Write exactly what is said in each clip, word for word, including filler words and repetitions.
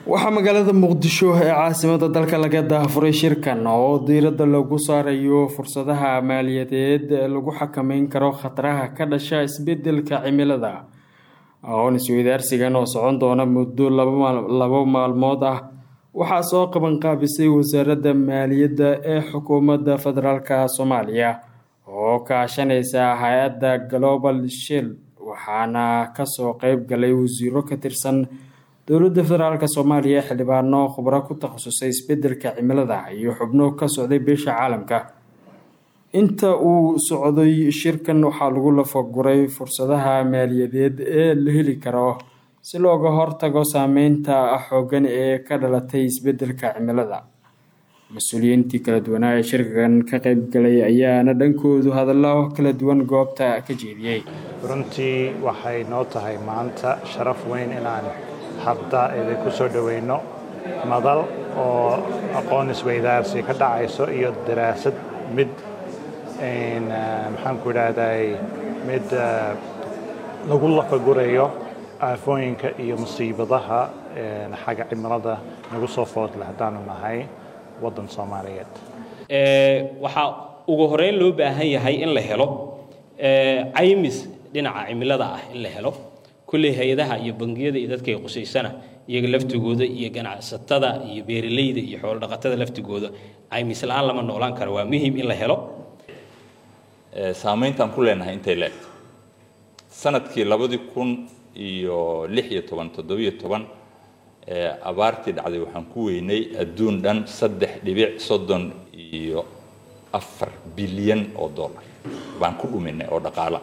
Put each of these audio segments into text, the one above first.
waxaa magaalada Muqdisho ee caasimadda dalka laga daafuray shirkan oo diiradda lagu saarayo fursadaha maaliyadeed ee lagu xakameyn karo khataraha ka dhasha isbeddelka cimilada. Aqoon isweydaarsigan oo socon doona muddo laba maalmood ah waxaa soo qaban qaabisay wasaaradda maaliyadda ee xukuumadda federaalka Soomaaliya oo kaashanaysa hay'adda Global Shield, waxaana ka soo qayb galay wasiiro ka tirsan dowladda federaalka Soomaaliya, xildhibaano khubaro ku takhasusay isbeddelka cimilada iyo xubno ka socday beesha caalamka. Inta uu socday shirkan waxaa lagu lafaguray fursadaha maaliyadeed ee la heli karo si looga hortago saameynta xooggan ee ka dhalatay isbeddelka cimilada. Mas'uuliyiintii kala duwan ee shirkan ka qayb galay ayaana dhankoodu hadallo kala duwan goobta ka jeediyay. runtii waxay noo tahay maanta sharaf weyn inaan hadda idinku soo dhaweyno madal oo aqoon isweydaarsi ka dhacayso iyo daraasad mid een maxaan ku raadayay mid lagu lafagurayo aafooyinka iyo musiibadaha xagga cimilada nagu soo food leh haddaanu nahay waddan Soomaaliyeed. ee waxa ugu horeyn loo baahan yahay in la helo ee caymis dhinaca cimilada ah in la helo kulli hay'adaha iyo bangiyada iyo dadka ay quseysana iyaga laftigooda iyo ganacsatada iyo beeraleyda iyo xoolo dhaqatada laftigooda caymis la'aan lama noolaan karo. Waa muhiim in la helo ee saameyntan ku leenahay intay leedahay sanadkii labadi kun iyo lix iyo toban toddoba iyo toban ee abaartii dhacday waxaan ku weynay adduun dhan saddex dhibic soddon iyo afar bilyan oo dollar baan ku dhuminay oo dhaqaale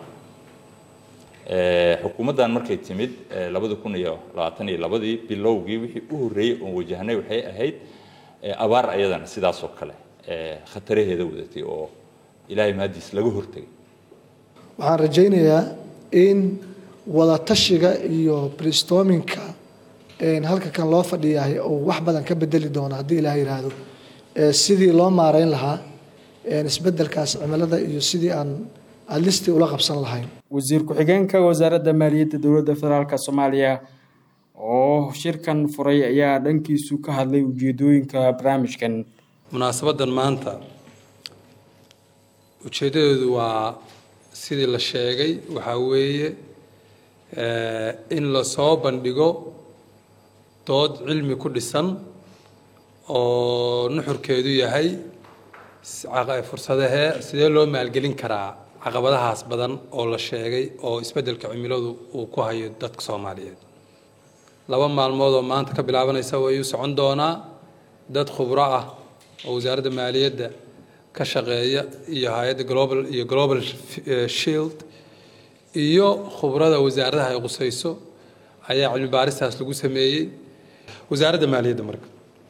ee xukuumaddan markay timid labadi kun iyo labaatan iyo labadii bilowgii wixii u horeeyay oo wajahnay waxay ahayd abaar ayadana sidaas oo kale ee khataraheeda wadatay oo ilaahay maadiis laga hortagay. waxaan rajaynayaa in wada tashiga iyo brainstormingka een halka kan loo fadhiyahay oo wax badan ka bedeli doona haddii Ilaahay yiraahdo ee sidii loo maareyn lahaa een isbeddelkaas cimilada iyo sidii aan alisti ula qabsan lahayn. wasiir ku-xigeenka wasaaradda maaliyadda dowladda federaalka Soomaaliya oo shirkan furay ayaa dhankiisu ka hadlay ujeedooyinka barnaamijkan. munaasabadan maanta ujeedadeedu waa sidii la sheegay waxa weeye in la soo bandhigo dood cilmi ku dhisan oo nuxurkeedu yahay fursadaha sidee loo maalgelin karaa caqabadahaas badan oo la sheegay oo isbeddelka cimiladu uu ku hayo dadka Soomaaliyeed. laba maalmood oo maanta ka bilaabanaysa way u socon doonaa dad khubro ah oo wasaaradda maaliyadda ka shaqeeya iyo hay'adda Global iyo Global Shield iyo khubrada wasaaradaha ay qusayso ayaa cilmi baaristaas lagu sameeyay wasaaradda maaliyadda. marka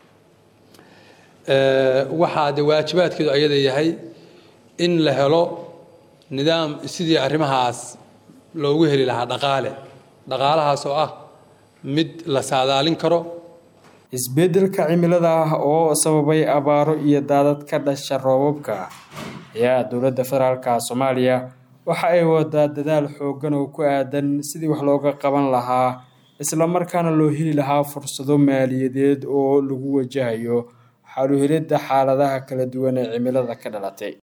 ee waxa waajibaadkeedu ayada yahay in la helo nidaam sidii arrimahaas loogu heli lahaa dhaqaale dhaqaalahaas oo ah mid la saadaalin karo. isbeddelka cimilada oo sababay abaaro iyo daadad ka dhasha roobabka ayaa dowladda federaalka Soomaaliya waxa ay wadaa dadaal xooggan oo ku aadan sidii wax looga qaban lahaa isla markaana loo heli lahaa fursado maaliyadeed oo lagu wajahayo xaluhelida xaaladaha kala duwan ee cimilada ka dhalatay.